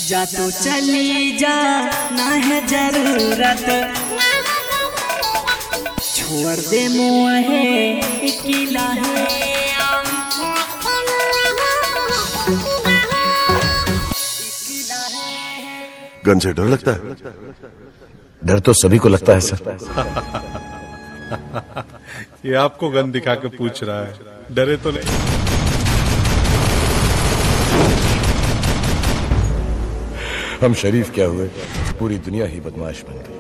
जा तो चली जा ना है जरूरत, छोड़ दे मुँहे अकेला है। गन से डर लगता है? डर तो सभी को लगता है सर। ये आपको गन दिखा के पूछ रहा है, डरे तो नहीं? हम शरीफ क्या हुए, पूरी दुनिया ही बदमाश बन गई।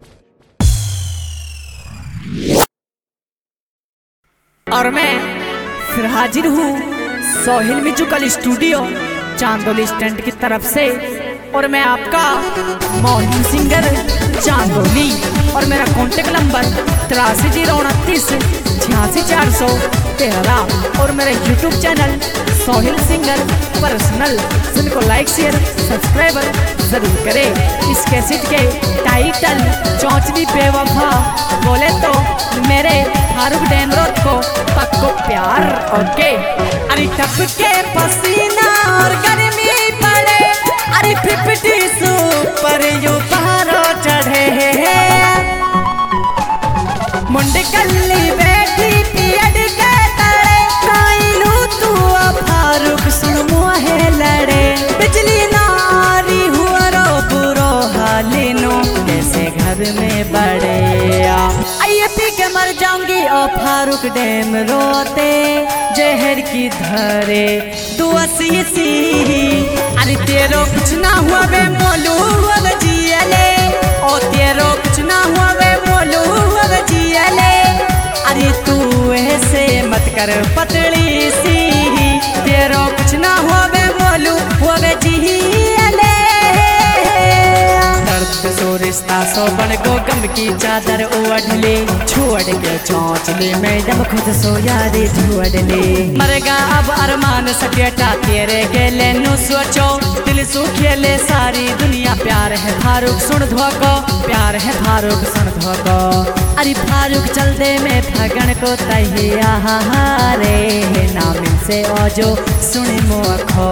और मैं फिर हाजिर हूँ Sohail musical studio Chandoli stand की तरफ से, और मैं आपका मॉर्निंग सिंगर चांदोली, और मेरा कॉन्टेक्ट नंबर 8329864413, और मेरा YouTube channel Sohail singer personal, जिनको लाइक शेयर सब्सक्राइबर जरूर करें। इस कैसेट के टाइटल चौचली बेवफा बोले तो मेरे फारूक डेमरोत को पक्को प्यार। ओके अरे टप के पसीना और गर्मी पड़े, अरे 50 सुपर यू पारो चढ़े, मुंडे कल्ली बैठी पियड के तड़े, काइलू तू फारूक सुन मुहे लड़े, बिजली नारी हुआ रो बुरो हालिनो, कैसे घर में बड़े आइए पी के मर जाऊंगी ओ फारूक डेम रोते, जहर की धरे दुआ सी, अरे तेरो कुछ ना हुआ वे मोलू अब जियले, ओ तेरो कुछ ना हुआ वे मोलू अब जियले, अरे तू ऐसे मत कर पतली सी, तेरो कुछ ना हुआ वे मोलू अब जियले। दर्द सो रिश्ता सो बन गो गम की चादर ओढ़ले, छोड़ के चौंचले मैडम खुद सो यारे झोड़ले, मरगा अब अरमान सकेटा तेरे गेले नु सोचो, दिल सुखेले सारी दुनिया, प्यार है फारूक सुन धोको, प्यार है फारूक सुन धोको, अरे फारूक चल दे में फगन को तहिया रे, नाम से ओजो सुन मोखो,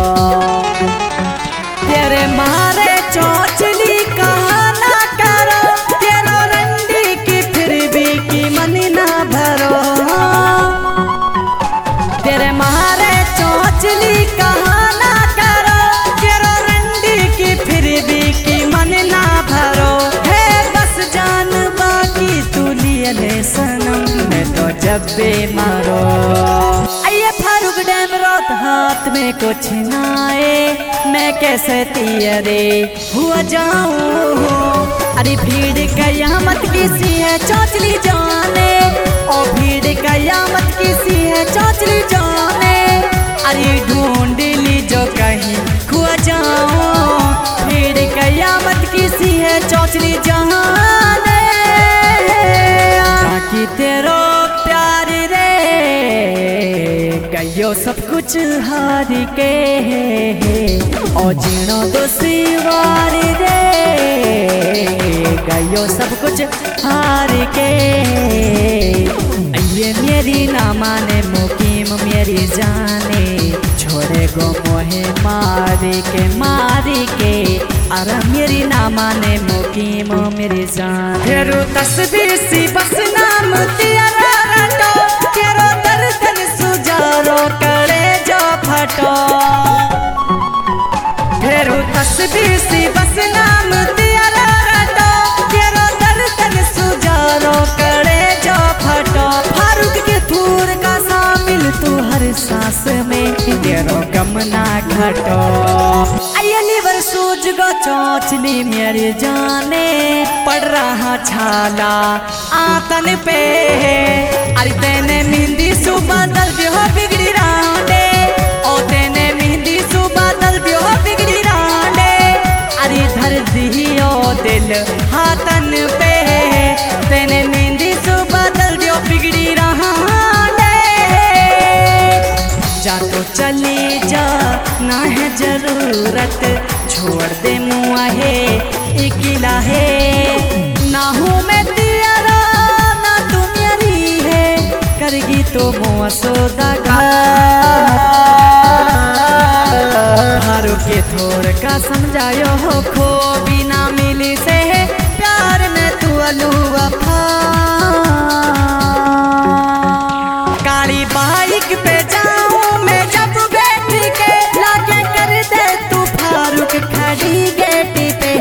तेरे मारे चौचली कहा ना करो, तेरो रंडी की फिर भी की मन ना भरो, तेरे मारे चौचली कहा ना करो, तेरो रंडी की फिर भी की मन ना भरो, है बस जान बाकी तू लिए सनम, मैं तो जब भी मारो। आइए फारूक डेमरोत हाथ में कुछ नाए, मैं कैसे तेरे हुआ जाऊं, अरे भीड़ कयामत किसी है चौचली जाने, ओ भीड़ कयामत किसी है चौचली जाने, अरे ढूंढ ली जो कहीं खुआ जाऊं, भीड़ कयामत किसी है चौचली जाने, ताकि तेरो प्यार रे गयो सब कुछ हार के, ओ जीणो तो सिवार रे गयो सब कुछ हार के, ये मेरी ना माने मुकीम मेरी जाने, छोड़े गो मोहे मारी के, अरे मेरी ना माने मुकीम मेरी जान, तेरो तस्वीर सी बस नाम तेरा रटो, तेरो दर्दन सुजारो करे जो फटो, तेरो तस्वीर सी बस नाम तेरा रटो, तेरो दर्दन सुजारो करे जो फटो, फारूक के थूर का शामिल तू हर सांस में, तेरो गम ना घटो, आइए लीवर सूझ गो चौचली मेरी जाने, पड़ रहा छाला आतन पे, अरे तेने मेहंदी सुबह दल हो बिगड़ी रांडे, ओ तेने मेहंदी सुबह दल हो बिगड़ी रांडे, अरे धर दियो दिल हाथन पे, तेने मेहंदी सुबह दल हो बिगड़ी रांडे, जा तो चली जा ना है जरूरत, छोड़ दे मुँहे अकेला है, ना हूँ मैं तेरा ना तू मेरी है, करगी तो मुँह सौदा फारूक के थोर का समझायो हो खो बिना मिली से प्यार में तू अलूफा काली बाइक पे जाऊं मैं जब बैठ के लाके कर दे तू फारूक खड़ी गेट पे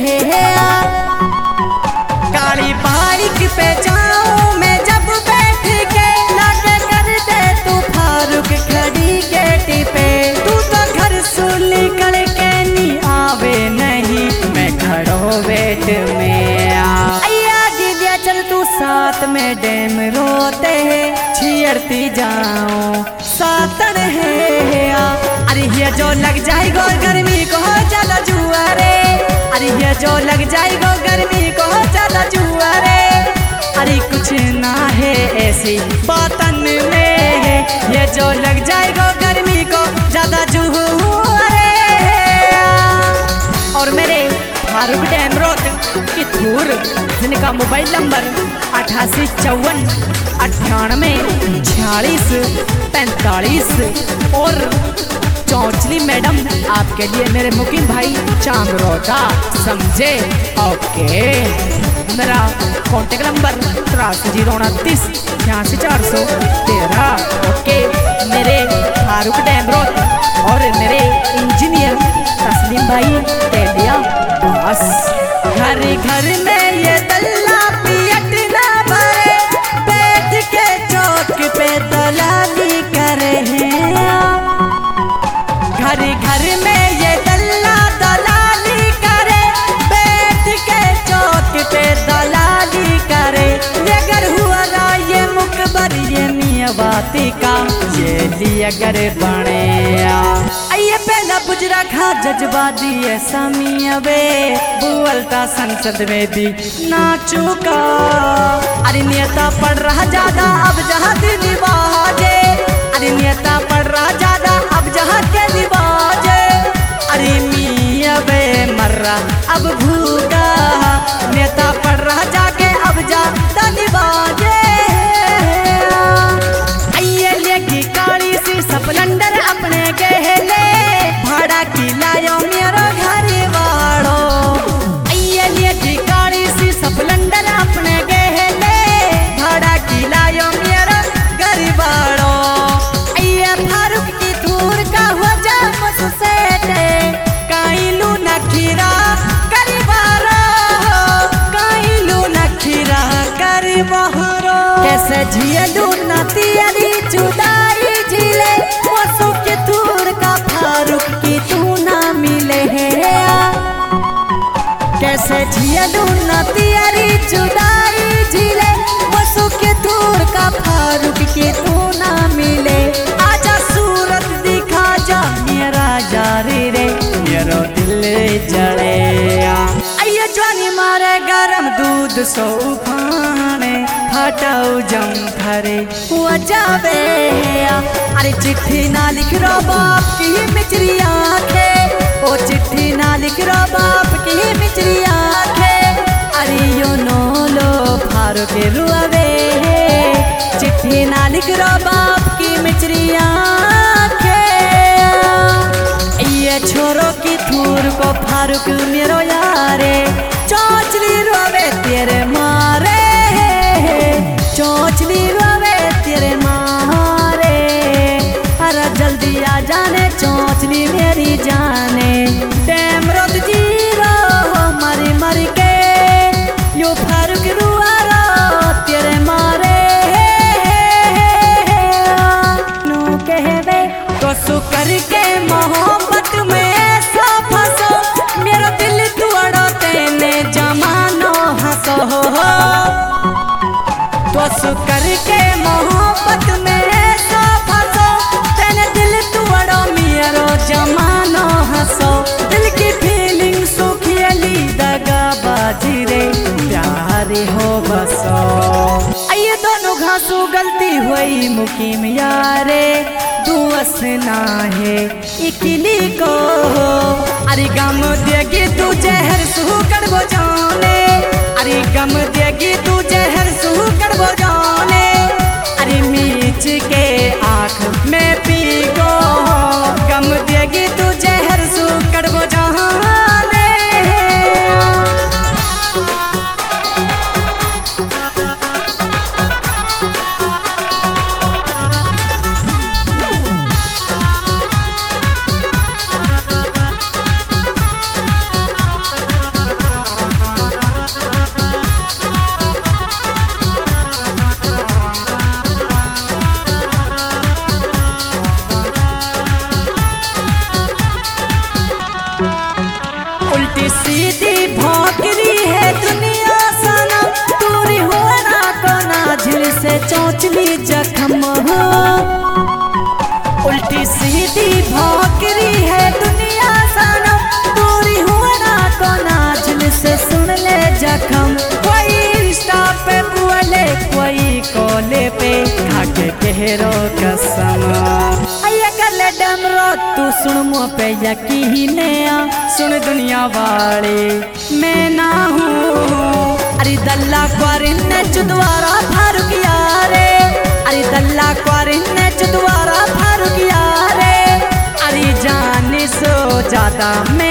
काली बाइक पे जाऊं मैं जब बैठ के लाके कर दे तू फारूक खड़ी गेट पे तू तो घर से निकल के नहीं आवे नहीं मैं खड़ो वेट में आया दीदिया चल तू साथ में डैम रोते है छिड़ती जाऊं सातन है अरे ये जो लग जाएगा गर्मी को ज्यादा जुआ रे अरे ये जो लग जाएगा गर्मी को ज्यादा जुआ रे अरे कुछ ना है ऐसी बातन में ये जो लग जाएगा गर्मी को ज्यादा जुआ रे और मेरे फारूक डैम रोड की थूर जिनका मोबाइल नंबर 8854984645 और चौचली मैडम आपके लिए मेरे मुकीम भाई चांगरोटा समझे ओके मेरा कॉन्टेक्ट नंबर 8309386413 ओके मेरे फारूक डैम रोड और मेरे इंजीनियर तस्लीम भाई टेलिया बस घर घर में ये दल्ला पियट ना भरे बैठ के चौक पे दलाली करे घर घर में ये दल्ला दलाली करे बैठ के चौक पे दलाली करे अगर हुआ ना ये मुकबर ये मियावाती का ये लिए अगर बने आइए पहला बुजरा खा जज्बा दिए समियावे बुअलता संसद में भी ना चुका अरे नियता पढ़ रहा ज्यादा अब जहाँ दिल बाजे अरे नियता पढ़ रहा ज्यादा अब जहाँ के दिवाजे अरे मियावे मर रहा अब भूखा नेता पढ़ रहा जाके अब ज्यादा दिवाजे आइए लेगी काली सी स्प्लेंडर अपने गहले भाड़ा की लायो मेरा घर वाड़ो आइए लेगी काली सी स्प्लेंडर अपने गहले भाड़ा की लायो मेरा घर वाड़ो आइए फारूक की थूर का हो जा मुझसे काइलू नखीरा करीबारो काइलू नखीरा करीबारो कैसे झियलू न तियरी जुदाई झिले मसू के थूर का फारूक की तू ना मिले कैसे झियलू न तियरी जुदाई झिले मसू के थूर का फारूक की तू ना मिले आजा सूरत दिखा जा मेरा जारी रे मेरा दिल जले आइए जवानी मारे गरम दूध सो उफाने हटाओ जम थरे हुआ जावे अरे चिट्ठी ना लिख रो बाप की मिचरी आंखें ओ चिट्ठी ना लिख रो बाप की मिचरी आंखें अरे यो नो लो फारूक रुआवे चिट्ठी ना लिख रो बाप की मिचरी आंखें ये छोरो की थूर को फारूक मेरो यारे चौचली रोवे तेरे मारे चौचली रोवे तेरे मारे अरे जल्दी आ जाने चौचली मेरी जाने डैम रोड जीरो मरी मरी के यो फारूक रुआ रो तेरे मारे नो कहवे तो सुकर के मोहब्बत में ऐसा फंसो मेरा दिल तुअड़ो तेने जमानो हंसो तो सुकर के मोहब्बत में ऐसा फंसो तेने दिल तुअड़ो मेरा जमानो हंसो दिल की फीलिंग सुखियली दगा बाजी रे प्यारे हो बसो आइए दोनों घासू गलती हुई मुकीम यारे दुअस ना है इकली को अरे गम देगी तू जहर सू कर वो जाने अरे गम देगी तू जहर सू कर वो जाने अरे मीच के आँख में पी गो गम देगी तू जहर सू कर उल्टी सीधी भौंकरी है दुनिया सनम, दूरी हो ना कोना झिल से चोंचली जख्म हो। उल्टी सीधी भौंकरी है दुनिया सनम, दूरी हो ना कोना झिल से सुन ले जख्म। कोई इंस्टा पे बोले कोई कॉले पे खाके कहरो कसम। डमरो तू सुन मुँह पे यकीन आ, सुन दुनिया वाले मैं ना हूँ। अरे दल्ला क्वारिन ने चुदवारा फारूक यारे, अरे दल्ला क्वारिन ने चुदवारा फारूक यारे। अरे जाने सो ज्यादा मैं